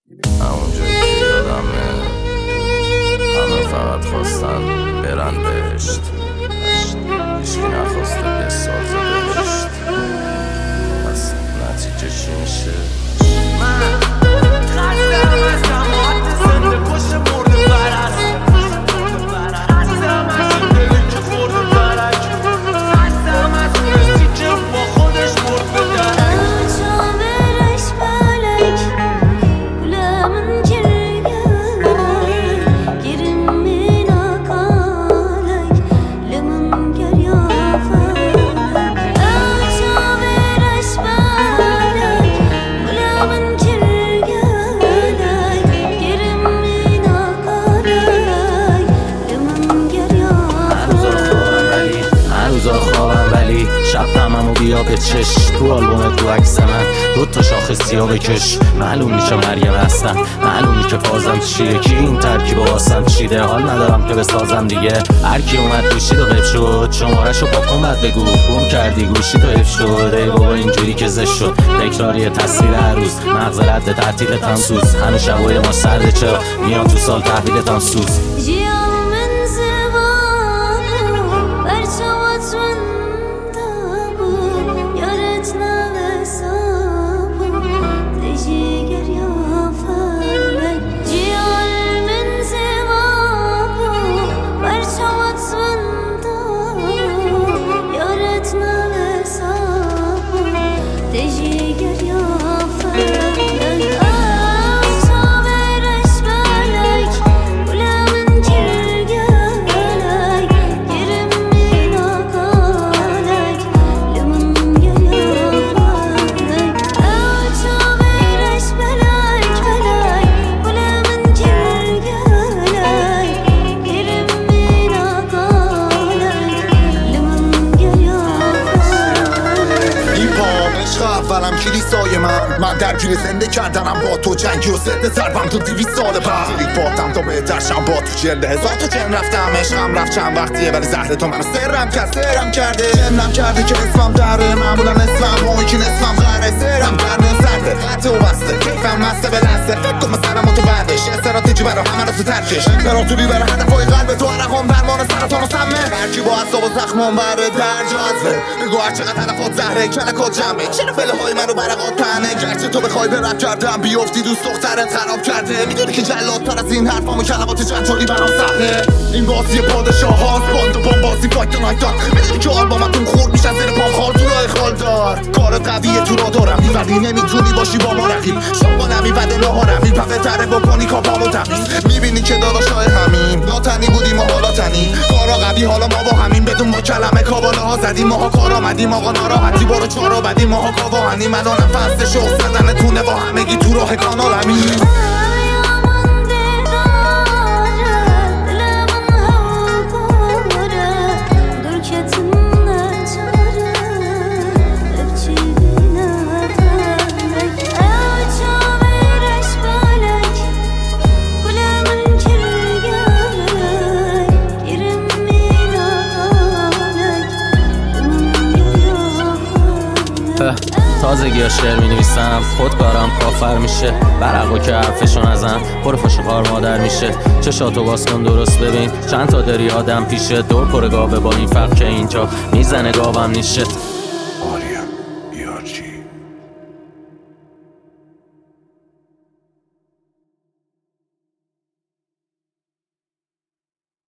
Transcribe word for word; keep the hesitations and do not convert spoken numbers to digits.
همونجایی که یادمه همه فقط خواستن برن بهشت، هیچکی نخواسته بسازه بهشت. پس نتیجه چی میشه؟ من خستم از تماعت زنده پشت مرده برست، خستم از این دلی که خورده برک، خستم از رسی که با خودش مرد به درک. شب هممو بیا به چش، تو آلبوم تو عکس من دوتا شاخ سیاه بکش. معلوم نیچه مریم هستم، معلوم نی که فازم چیه، کی این ترکیب واسم چیده. حال ندارم که بسازم دیگه، هرکی اومد گوشی تو قف شد، شمارشو با کن بعد بگو گم کردی گوشی تو اف شد. ای بابا اینجوری که زش شد، تکراری تصویر هر روز، مغز رد تعطیلتم سوز. هنوز شبای ما سرده چرا میان تو سال تحویلتم سوز. اولم کلیسای من من درگیر زنده کردنم با تو، جنگی و زده ضربم تو دیویس سال بعد. دیریک باتم تا بهترشم با تو جلده هزار تا جن رفتم، عشقم رفت چند وقتیه ولی زهر تو منو سرم کرد سرم کرده. جنم کرده که اسمم دره، معمولا اسمم و یکی اسمم غره. سرم کرده سرده قطع و بسته، کیفم مسته به دسته. فکر کن مثلا تو بردش استراتژی برا همه رو تو ترکش، امپراتوری برا هدفای قلب تو، عرقام درمان سرطان و سمه. هرکی با عصاب و زخمام بره در جاذبه، بگو هر چقدر تلفات زهره کلکات جمعه. چرا فله های منو برقات تنه، گرچه تو بخوای به رب کردم بیافتی دوست دخترت خراب کرده. میدونی که جلادتر از این حرفام و کلمات جنجالی برام سخته. این بازی پادشاه هاست، باند و بام بازی فایت و نایتان. میدونی که آلبومتون خورد میشن زیر پام خال تو راه خالدار. کارت قویه تو را دارم ولی نمیتونی باشی با ما رقیب. شما نمیبده نهارم این پقه تره بکنی کاپامو تمیز. میبینی که داداشای همین ناتنی بودیم و حالا تنی. کارا قوی حالا ما با همین بدون با کلمه کاباله ها زدیم. ماها کار آمدیم آقا ناراحتی برو چارا بدیم. ماها کاواهنی مدانم فست شخص زدن تونه با همگی تو راه کانال همین. تازگی ها شعر می نویسم، خودکارم کافر میشه. برقو که حرفشو نزن پر فش خار مادر میشه. چشاتو باز کن درست ببین چند تا داری آدم پیشه. دور پر گاوه با این فرق که اینجا میزنه گاوم نیشه.